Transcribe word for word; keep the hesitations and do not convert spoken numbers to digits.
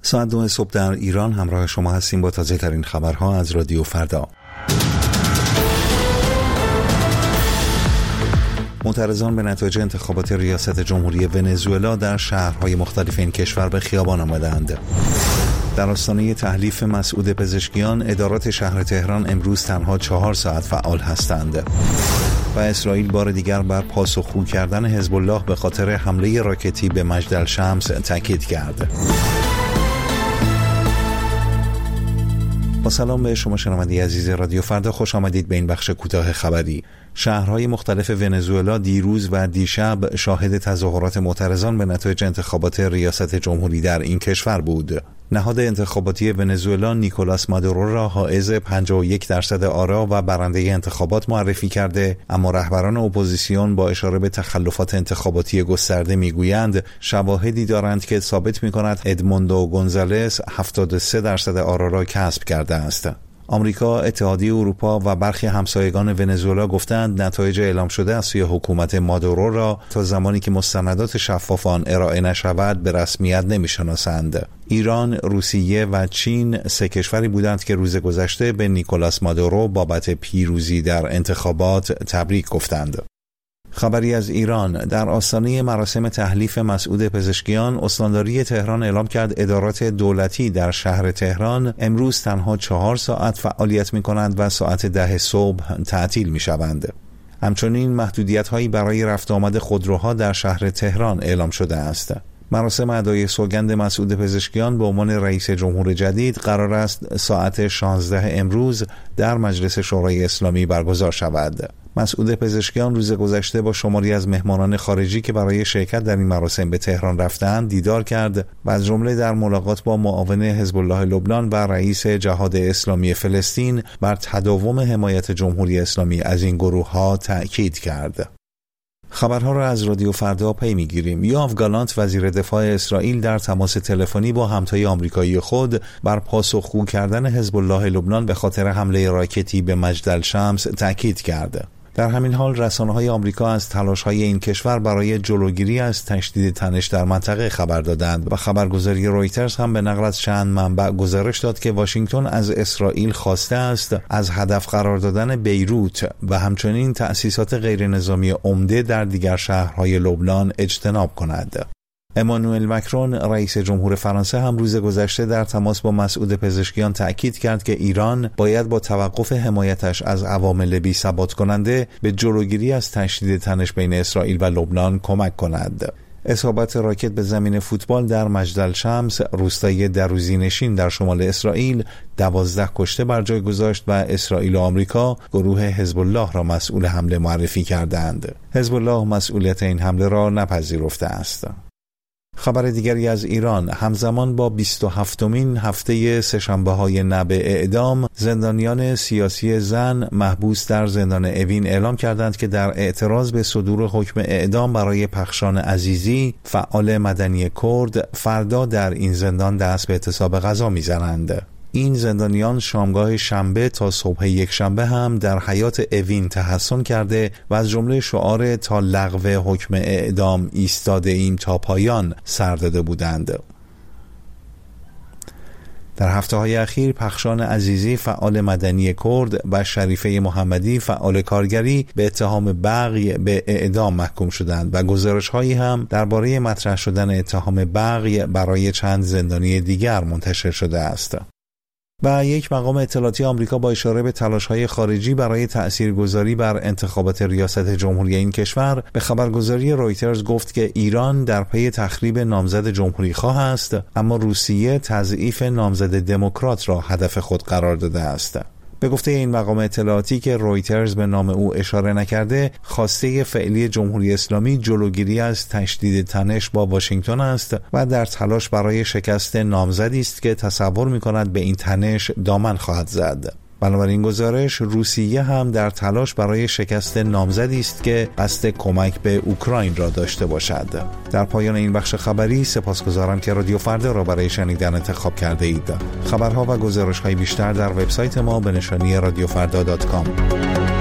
ساعت دو صبح در ایران همراه شما هستیم با تازه ترین خبرها از رادیو فردا. معترضان به نتایج انتخابات ریاست جمهوری ونزوئلا در شهرهای مختلف این کشور به خیابان آمدند. در آستانه تحلیف مسعود پزشکیان، ادارات شهر تهران امروز تنها چهار ساعت فعال هستند. و اسرائیل بار دیگر بر پاسخگو کردن حزب الله به خاطر حمله راکتی به مجدلشمس تاکید کرد. با سلام به شما شنونده عزیز رادیو فردا، خوش آمدید به این بخش کوتاه خبری. شهرهای مختلف ونزوئلا دیروز و دیشب شاهد تظاهرات معترضان به نتایج انتخابات ریاست جمهوری در این کشور بود. نهاد انتخاباتی ونزوئلا نیکولاس مادورو را حائز پنجاه و یک درصد آرا و برنده انتخابات معرفی کرده، اما رهبران اپوزیسیون با اشاره به تخلفات انتخاباتی گسترده میگویند شواهدی دارند که ثابت می‌کند ادموندو گونزالس هفتاد و سه درصد آرا را کسب کرده است. آمریکا، اتحادیه اروپا و برخی همسایگان ونزوئلا گفتند نتایج اعلام شده از سوی حکومت مادورو را تا زمانی که مستندات شفاف آن ارائه نشود به رسمیت نمی‌شناسند. ایران، روسیه و چین سه کشوری بودند که روز گذشته به نیکولاس مادورو بابت پیروزی در انتخابات تبریک گفتند. خبری از ایران: در آستانه مراسم تحلیف مسعود پزشکیان، استانداری تهران اعلام کرد ادارات دولتی در شهر تهران امروز تنها چهار ساعت فعالیت می کنند و ساعت ده صبح تعطیل می شوند. همچنین محدودیت هایی برای رفت آمد خودروها در شهر تهران اعلام شده است. مراسم ادای سوگند مسعود پزشکیان به عنوان رئیس جمهور جدید قرار است ساعت شانزده امروز در مجلس شورای اسلامی برگزار شود. مسعود پزشکیان روز گذشته با شماری از مهمانان خارجی که برای شرکت در این مراسم به تهران رفتند دیدار کرد و از جمله در ملاقات با معاون حزب الله لبنان و رئیس جهاد اسلامی فلسطین بر تداوم حمایت جمهوری اسلامی از این گروه‌ها تأکید کرد. خبرها را از رادیو فردا پی می‌گیریم. یوآف گالانت وزیر دفاع اسرائیل در تماس تلفنی با همتای آمریکایی خود بر پاسخگو کردن حزب الله لبنان به خاطر حمله راکتی به مجدلشمس تأکید کرد. در همین حال رسانه‌های آمریکا از تلاش‌های این کشور برای جلوگیری از تشدید تنش در منطقه خبر دادند و خبرگزاری رویترز هم به نقل از چند منبع گزارش داد که واشنگتن از اسرائیل خواسته است از هدف قرار دادن بیروت و همچنین تأسیسات غیرنظامی عمده در دیگر شهرهای لبنان اجتناب کند. امانوئل مکرون رئیس جمهور فرانسه هم روز گذشته در تماس با مسعود پزشکیان تأکید کرد که ایران باید با توقف حمایتش از عوامل بی ثبات کننده به جلوگیری از تشدید تنش بین اسرائیل و لبنان کمک کند. اصابت راکت به زمین فوتبال در مجدلشمس، روستای دروزینشین در شمال اسرائیل، دوازده کشته بر جای گذاشت و اسرائیل و آمریکا گروه حزب الله را مسئول حمله معرفی کردند. حزب الله مسئولیت این حمله را نپذیرفته است. خبر دیگری از ایران: همزمان با بیست و هفتمین هفته سه‌شنبه‌های نب اعدام، زندانیان سیاسی زن محبوس در زندان اوین اعلام کردند که در اعتراض به صدور حکم اعدام برای پخشان عزیزی، فعال مدنی کرد، فردا در این زندان دست به اعتصاب غذا می‌زنند. این زندانیان شامگاه شنبه تا صبح یک شنبه هم در حیات اوین تحصن کرده و از جمله شعار تا لغو حکم اعدام ایستاده ایم تا پایان سر داده بودند. در هفته‌های اخیر پخشان عزیزی فعال مدنی کرد و شریفه محمدی فعال کارگری به اتهام بغی به اعدام محکوم شدند و گزارش‌هایی هم درباره مطرح شدن اتهام بغی برای چند زندانی دیگر منتشر شده است. و یک مقام اطلاعاتی آمریکا با اشاره به تلاش‌های خارجی برای تأثیرگذاری بر انتخابات ریاست جمهوری این کشور به خبرگزاری رویترز گفت که ایران در پی تخریب نامزد جمهوری‌خواه است، اما روسیه تضعیف نامزد دموکرات را هدف خود قرار داده است. به گفته این مقام اطلاعاتی که رویترز به نام او اشاره نکرده، خواسته فعلی جمهوری اسلامی جلوگیری از تشدید تنش با واشنگتن است و در تلاش برای شکست نامزدی است که تصور می‌کند به این تنش دامن خواهد زد. بنابراین گزارش روسیه هم در تلاش برای شکست نامزدی است که قصد کمک به اوکراین را داشته باشد. در پایان این بخش خبری سپاسگزارم که رادیو فردا را برای شنیدن انتخاب کرده اید. خبرها و گزارش‌های بیشتر در وبسایت ما به نشانی رادیو فردا دات کام.